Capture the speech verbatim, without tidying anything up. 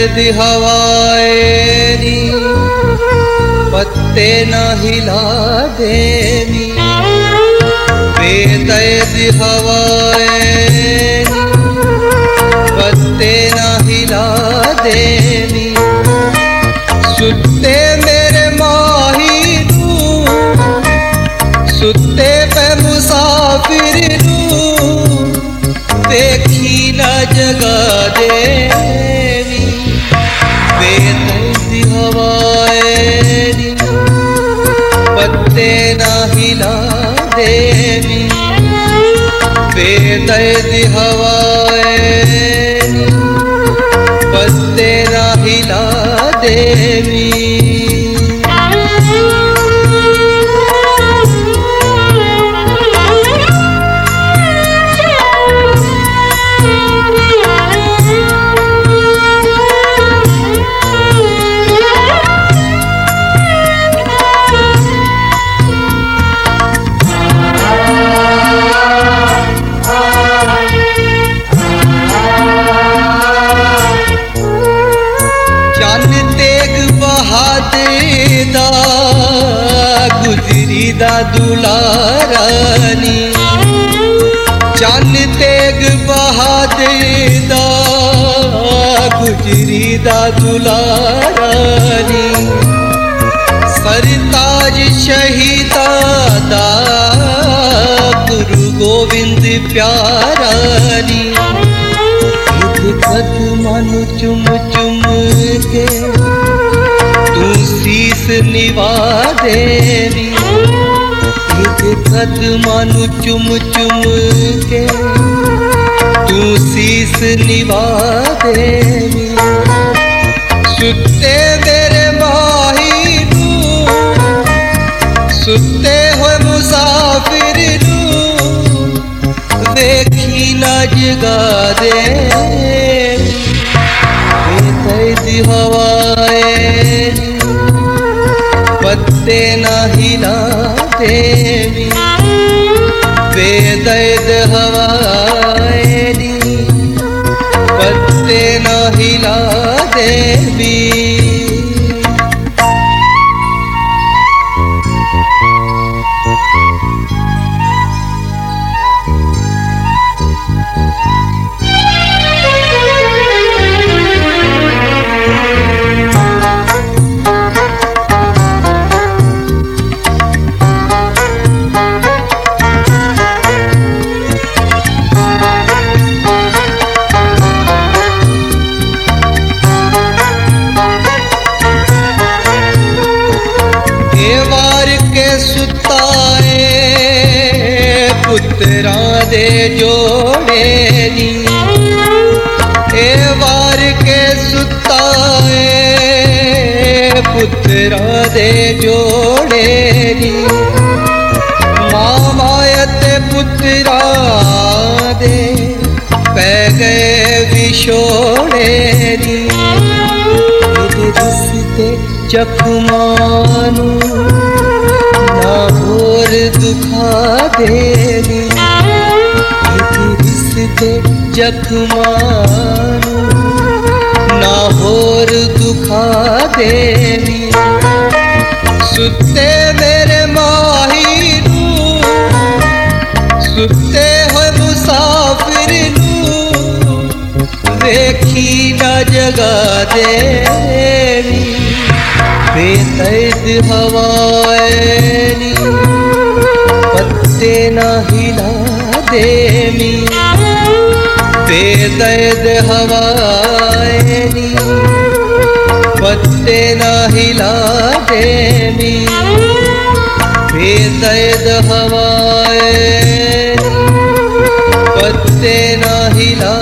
बेदर्द हवाएं नी पत्ते न हिला देनी, बेदर्द हवाएं नी पत्ते न हिला देनी। सुते मेरे माही नू, सुते पे मुसाफिर नू, देखी न जगा देनी। बेदर्द हवाएं नी पत्ते न हिला देनी, बेदर्द हवाएं नी पत्ते न हिला देनी। गुजरी दा दुलारानी, चन तेग बहादुर दा गुजरी दा दुलारानी। सरताज शहीदा दा गुरु गोविंद प्यारानी। कदमां नू चुम चुम के तू शीस निवा देनी, कदमां नू चुम चुम के तू शीस निवा देनी। सुते मेरे माही नू, सुते होए मुसाफिर नू, देखी न जगा देनी। बेदर्द हवाएं नी पत्ते न हिला देनी, बेदर्द हवाएं नी पत्ते न हिला देनी। पुत्तरां दे जोड़े नी, ए वार के सुताए पुत्तरां दे जोड़े नी। मां मायते पुत्तरां दे पै गए विछोड़े नी। रिश्ते जख्मां नू ना होर दुखा देनी, रिश्ते जख्मां नू ना होर दुखा देनी। सुते मेरे माही नू, सुते होए मुसाफिर नू, देखी न जगा देनी। बेदर्द हवाएं नी पत्ते न हिला देनी, बेदर्द हवाएं नी पत्ते न हिला देनी, बेदर्द हवाएं नी पत्ते न हिला